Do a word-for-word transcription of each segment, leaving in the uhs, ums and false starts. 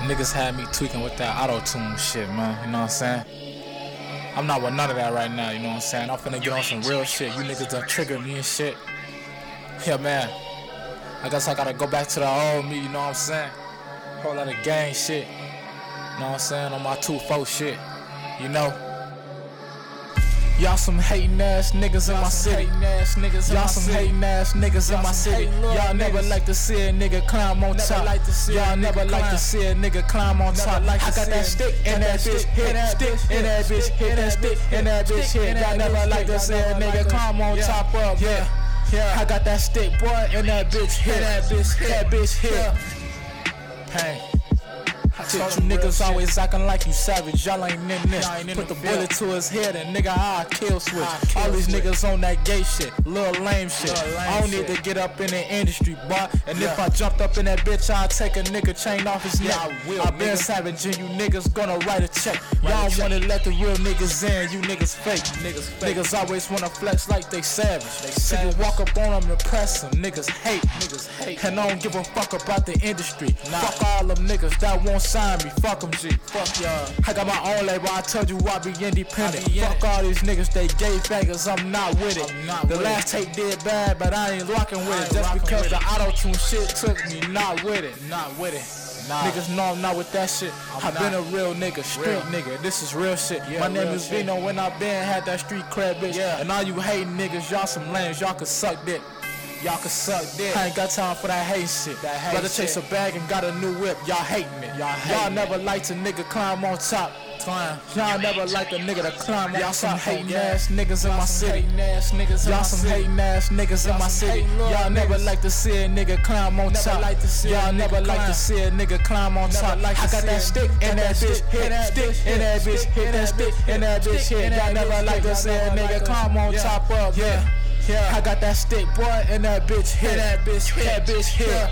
Niggas had me tweaking with that auto-tune shit, man. You know what I'm saying? I'm not with none of that right now, you know what I'm saying? I'm finna get on some real shit. You niggas done triggered me and shit. Yeah, man. I guess I gotta go back to the old me, you know what I'm saying? Whole lot of gang shit. You know what I'm saying? On my two four shit. You know? Y'all some hating ass niggas in my city. Y'all some hating ass niggas in my city. Y'all never like to see a nigga climb on top. Y'all never like to see a nigga climb on top. I got that stick in that bitch, hit that stick in that bitch, hit that stick in that bitch, hit. Y'all never like to see a nigga climb on top of. Yeah, yeah. I got that stick, boy, in that bitch, hit that bitch, hit that bitch, hit. Pain. You niggas always acting like you savage, y'all ain't in this. Put the bullet to his head and nigga I kill switch. All these niggas on that gay shit, little lame shit. I don't need to get up in the industry, boy. And if I jumped up in that bitch, I'll take a nigga chain off his neck. I been savage and you niggas gonna write a check. Y'all wanna let the real niggas in, you niggas fake. Niggas always wanna flex like they savage. Till you walk up on them and press them, niggas hate. And I don't give a fuck about the industry. Fuck all them niggas that won't sign me, fuck them G, fuck y'all. I got my own label, I told you I be independent. Be fuck in all these niggas, they gay faggots, I'm not with it. Not the with last it. Tape did bad, but I ain't rocking with it. Just because the auto-tune shit took me, not with it. Not with it. Nah. Niggas know I'm not with that shit. I been a real nigga, street real. Nigga. This is real shit. Yeah, my name is shit. Vino. When I been had that street crap, bitch. Yeah. And all you hating niggas, y'all some lames. Y'all can suck dick. Y'all can suck dick. I ain't got time for that hate shit. That hate Brother chase shit. A bag and got a new whip. Y'all hating it. Y'all Y'all never liked a nigga climb on top. Climb. Y'all never liked a nigga to climb on top. Y'all some hating ass niggas in my city. Y'all some hating ass niggas in my city. Y'all never like to see a nigga climb on top. Y'all never like to see a nigga climb on top. I got that stick in that bitch, hit that stick in that bitch, hit that stick in that bitch, hit. Y'all never like to see a nigga climb on top of. Yeah. Yeah, I got that stick, boy, and that bitch hit. That bitch hit. That bitch hit.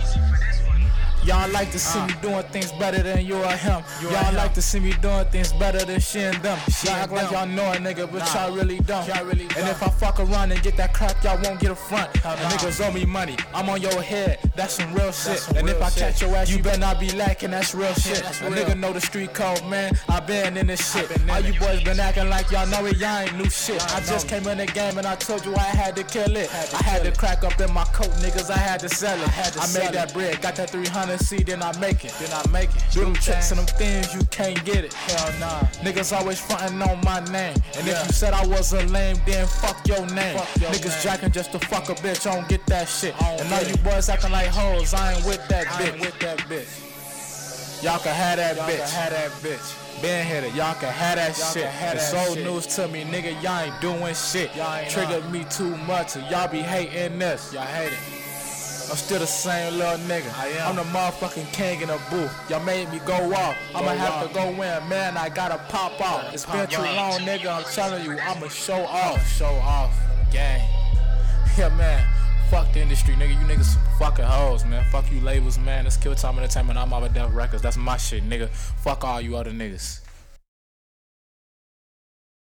Y'all like to see uh, me doing things better than you or him. Y'all like to see me doing things better than she and them. Y'all act like y'all know a nigga, but y'all really don't. Really and don't. If I fuck around and get that crack, y'all won't get a front. Uh, and nah. Niggas owe me money, I'm on your head. That's some real shit. Some and real if I shit. Catch your ass, you better not be lacking. That's real shit. That's a real. Nigga know the street code, man. I been in this shit. In All you boys been acting like y'all know it. Y'all ain't new shit. I just came in the game and I told you I had to kill it. Had to I had to crack up in my coat, niggas. I had to sell it. I, had to I sell made it. That bread, got that three hundred C, then I make it. Then I make it. Do them tricks and them things you can't get it. Hell nah. Niggas always frontin' on my name. And yeah. If you said I was a lame, then fuck your name. Fuck your niggas name. Jacking just to fuck a bitch. I don't get that shit. And all you boys acting like hoes. I ain't with that I bitch. Ain't with that bitch. Y'all can have that y'all bitch. Y'all can have that bitch. Been hit it. Y'all can have that y'all shit. Have it's that old shit. News to me, nigga. Y'all ain't doing shit. Y'all ain't triggered on. Me too much. So y'all be hating this. Y'all hate it. I'm still the same little nigga. I am. I'm the motherfucking king in the booth. Y'all made me go off. I'ma have off. To go in, man. I gotta pop off. It's been too long, nigga. I'm telling you, I'ma show off. Show off, gang. Yeah, man. Fuck the industry, nigga. You niggas some fucking hoes, man. Fuck you labels, man. It's Kill Time Entertainment. I'm Abba Def Records. That's my shit, nigga. Fuck all you other niggas.